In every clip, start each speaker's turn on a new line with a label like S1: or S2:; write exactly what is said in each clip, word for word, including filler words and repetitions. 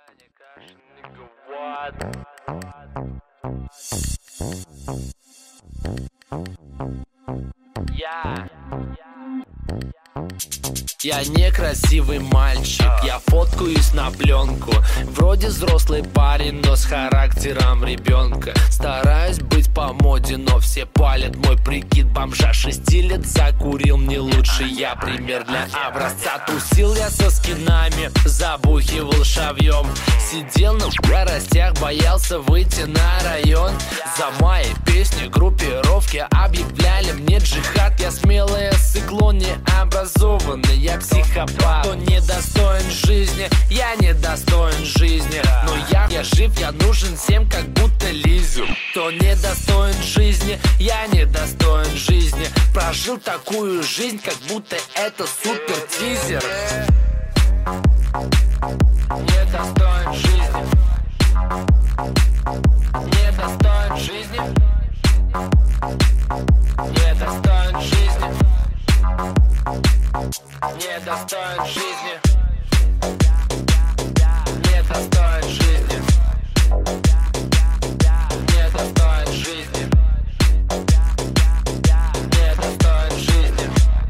S1: Я некрасивый мальчик, я фоткаюсь на пленку. Вроде взрослый парень, но с характером ребенка. Стараюсь быть по моде, но все палят мой прикид бомжа. Шести лет закурил, не лучше я пример для образца. Тусил я со скинами, забухивал шавьем. Сидел на скоростях, боялся выйти на район. За мои песни группировки объявляли мне джихад. Я смелое сыкло, необразованный, я психопат. Кто недостоин жизни, я недостоин жизни. Но я, я жив, я нужен всем, как будто Лизу. Кто недостоин жизни, я недостоин жизни. Прожил такую жизнь, как будто это супер тизер. Недостоин жизни. Недостоин жизни. Недостоин жизни. Недостоин жизни. Недостоин жизни. Недостоин жизни. Недостоин жизни.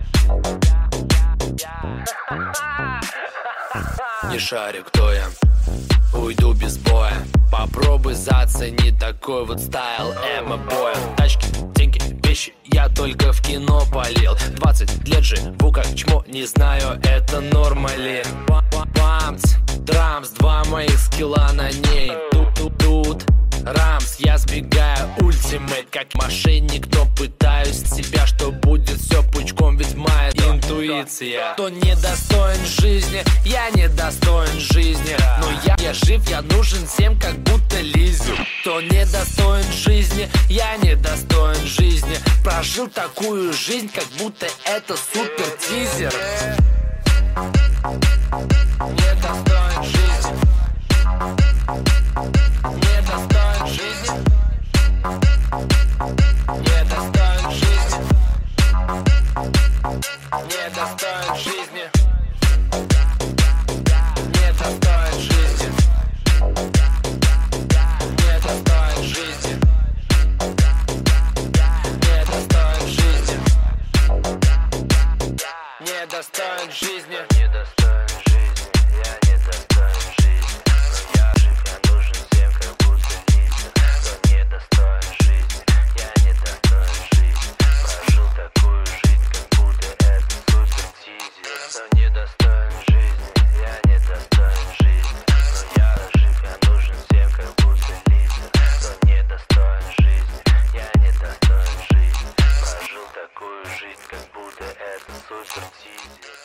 S1: Не шарю, кто я, уйду без боя. Попробуй заценить такой вот стайл эмо-боя. Тачки, деньги, вещи я только в кино полил. Двадцать лет живу как чмо, не знаю, это норма ли. Бамс, драмс, два моих скилла на ней. Тут-тут-тут, рамс, я сбегаю ультимейт как мошенник, но пытаюсь себя, что будет все пучком, ведь моя интуиция. Кто недостоин жизни, я недостоин жизни. Но я, я жив, я нужен всем, как будто Лизу. Кто недостоин жизни, я недостоин жизни. Прожил такую жизнь, как будто это супер тизер. Недостоин жизни. Недостоин жизни. Недостоин жизни. Недостоин жизни. Недостоин жизни. Недостоин жизни. Недостоин жизни. Недостоин жизни. Недостоин жизни. Я недостоин жизни. Но я жив, я нужен всем, как будто Лиза. Кто недостоин жизни, я недостоин жизни. Прожил такую жизнь, как будто это супер тизер. Кто недостоин жизни, я недостоин жизни. Но я жив, я нужен всем, как будто Лиза. Кто недостоин жизни, я недостоин жизни. Прожил такую жизнь, как будто это супер тизер.